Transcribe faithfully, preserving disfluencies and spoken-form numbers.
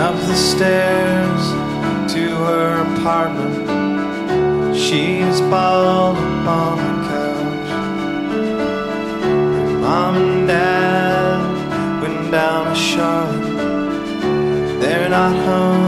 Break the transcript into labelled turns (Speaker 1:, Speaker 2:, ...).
Speaker 1: up the stairs to her apartment. She's balled up on the couch. Her mom and dad went down to Charlotte. They're not home